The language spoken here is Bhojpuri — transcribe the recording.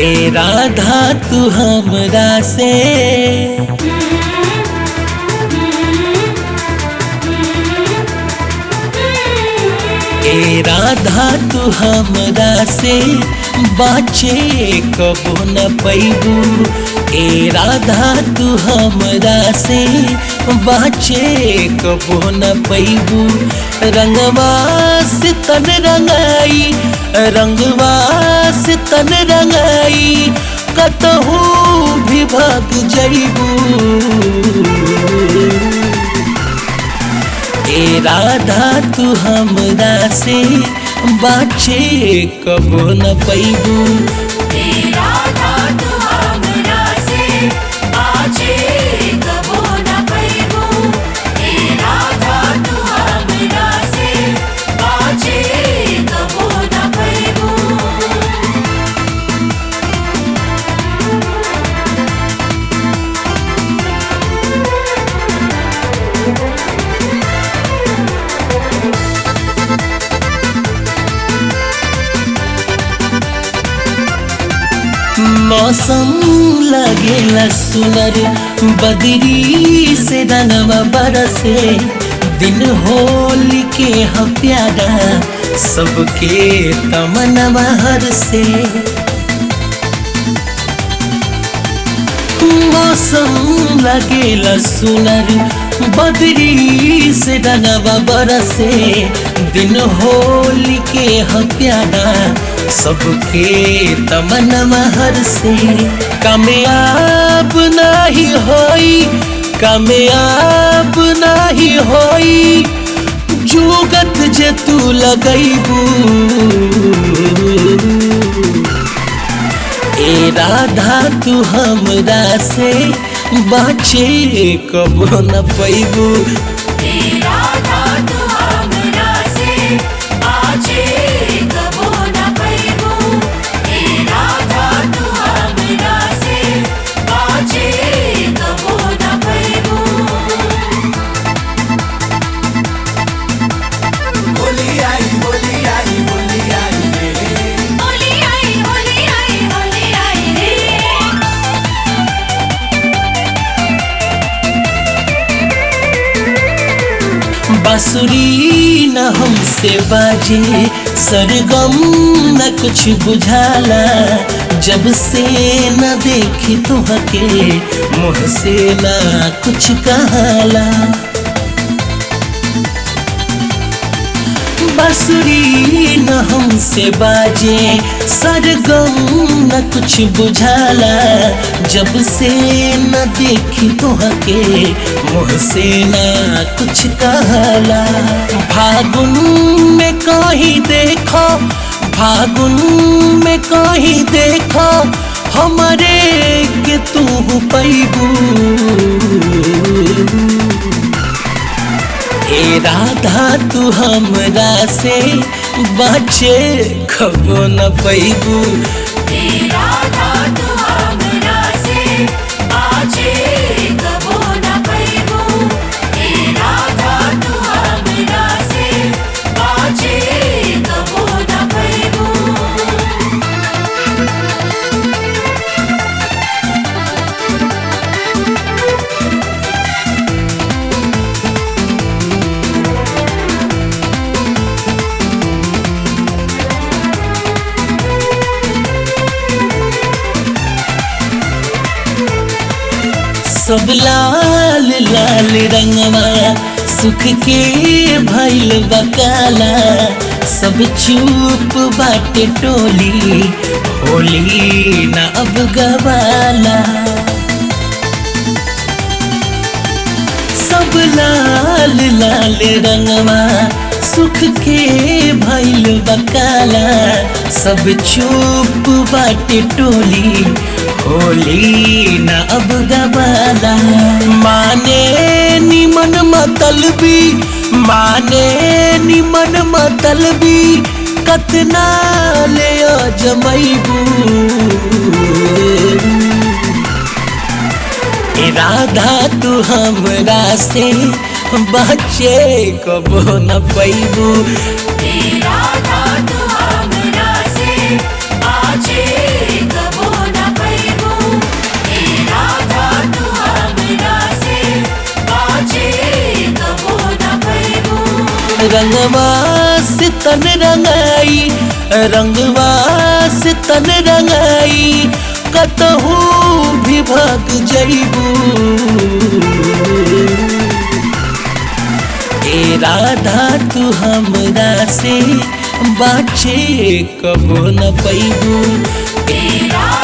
ए राधा तू हमरा से ए राधा तू हमरा से बाचे कबो न पैबू। ए राधा तू हमरा से बाचे कबो न पैबू। रंगवा से तन रंगाई रंगवा से तन रंगाई कतहू भी भाग जइबू। ए राधा तू हमरा से बाचे कबो न पैबू। ए राधा तू हमरा से बाचे कबो न पैबू। ए राधा तू हमरा से बाचे कबो न पैबू। मौसम लगेला सुनर बदरी से रंगवा बरसे। दिन होली के ह प्यारा सबके तमनवा हर से। मौसम लगेला सुनर बदरी से रंगवा बरसे। दिन होली के ह प्यारा सबके तमन्ना हर से। कामयाब नहीं होई कामयाब नहीं होई जुगत जे तू लगैबू। ए राधा तू हमरा से बाचे कबो न पैबू। ए राधा तू हमरा से बाचे कबो न पैबू। ए राधा तू हमरा से बाचे कबो न पैबू। होली आई होली आई होली आई रे। होली आई होली आई होली आई रे। बांसुरी न हमसे बाजे सरगम न कुछ बुझाला। जब से न देखी तुहके मुँह से न कुछ कहाला। बांसुरी न हमसे बाजे सरगम न कुछ बुझाला। जब से न देखी तुहके मुँह से न कुछ कहला। फागुन में कहीं देखो फागुन में कहीं देखो हमरे के तू पैबू। ए राधा तू हमरा से बाचे कबो न पैबू। ए राधा तू हमरा से बाचे कबो न पैबू। ए राधा तू हमरा से बाचे कबो न पैबू। सब लाल लाल रंगवा सुख के भइल बकाला। सब चुप बाटे टोली होली न अब गवाला। सब लाल लाल रंगवा सुख के भइल बकाला। सब चुप बाटे टोली होली न अब गवाला। माने निमन मतलबी माने निमन मतलबी कतना ले जमैबू। ए राधा तू हमरा से बाचे कबो न पैबू। ए राधा तू हमरा से बाचे कबो रंगवा से तन रंगाई, रंगवा से तन रंगाई, कतहू भी भाग जइबू। ए राधा तू हमरा से बाचे कबो न पैबू। तेरा